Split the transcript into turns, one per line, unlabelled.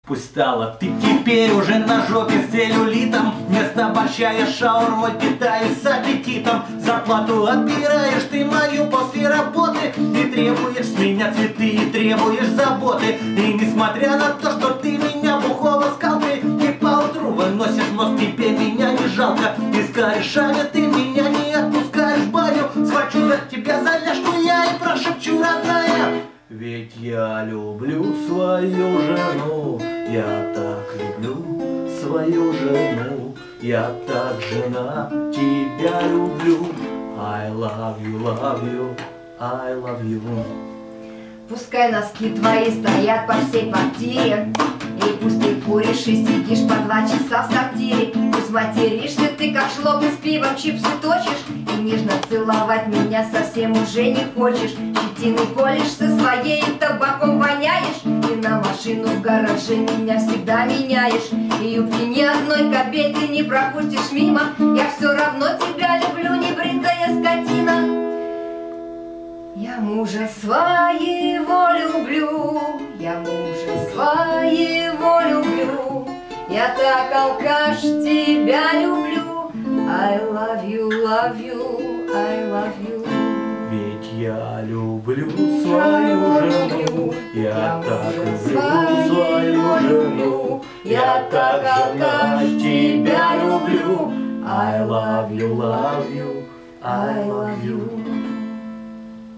Пусть стала ты теперь уже на жопе с целлюлитом, вместо борща я шаурмой питаюсь с аппетитом. Зарплату отбираешь ты мою после работы, и требуешь с меня цветы, и требуешь заботы. И несмотря на то, что ты меня бухого скалкой, и поутру выносишь мозг, тебе меня не жалко. И с корешами ты меня не отпускаешь в баню, схвачу за тебя за ляжку я и прошепчу, родная. Ведь я люблю свою жену, я так люблю свою жену, я так, жена, тебя люблю. I love you, I love you.
Пускай носки твои стоят по всей квартире, и пусть ты куришь и сидишь по 2 часа в сортире. Пусть материшься ты, как шлоп с пивом чипсы точишь, и нежно целовать меня совсем уже не хочешь. Щетиной колешь со своей, табаком воняешь, и на машину в гараже меня всегда меняешь. И юбки ни одной копейки ты не пропустишь мимо, я все равно тебя люблю, небритая скотина. Я мужа своего люблю, я мужа своего люблю, я так, алкаш, тебя люблю. I love you, I love you.
Ведь я люблю свою жену, я так люблю свою жену, я так, алкаш, тебя люблю. I love you, I love you.